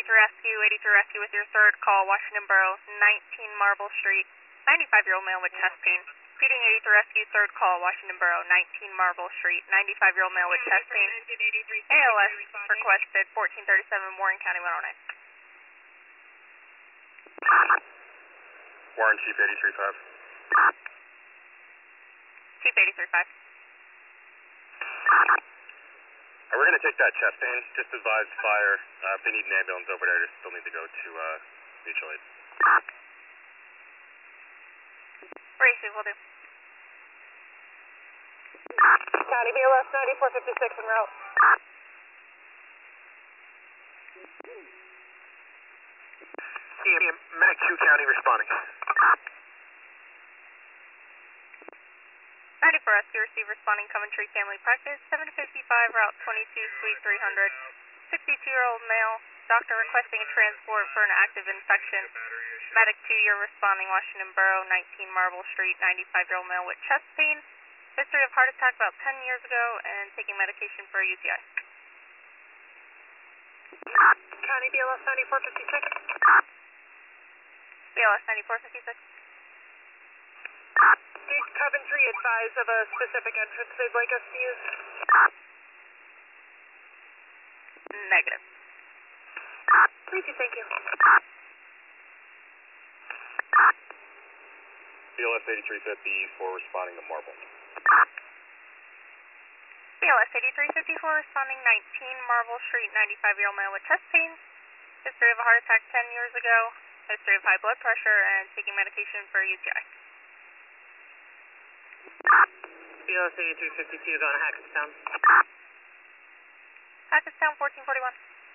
83 Rescue with your third call, Washington Borough, 19 Marble Street, 95-year-old male with chest pain. Feeding 83 Rescue, third call, Washington Borough, 19 Marble Street, 95-year-old male with chest pain. ALS requested, 1437 Warren County 109. Warren, Chief 83.5. Chief 83.5. We're going to take that chest pain. Just advise fire. If they need an ambulance over there, they still need to go to mutual aid. Racing, will do. County BLS 9456 en route. Medic 2 County responding. 94 Rescue, receive responding Coventry Family Practice, 755 Route 22, Suite 300. 62-year-old male, doctor requesting a transport for an active infection. Medic 2, you're responding Washington Borough, 19 Marble Street, 95-year-old male with chest pain. History of heart attack about 10 years ago and taking medication for a UTI. County BLS 9456. BLS 9456. Did Coventry advise of a specific entrance they'd like us to use? Negative. Thank you. BLS 8350 for responding to Marble. BLS 8354 responding 19 Marble Street, 95-year-old male with chest pain. History of a heart attack 10 years ago. History of high blood pressure and taking medication for a UTI. BLS 8352 going to Hackettstown. Hackettstown 1441.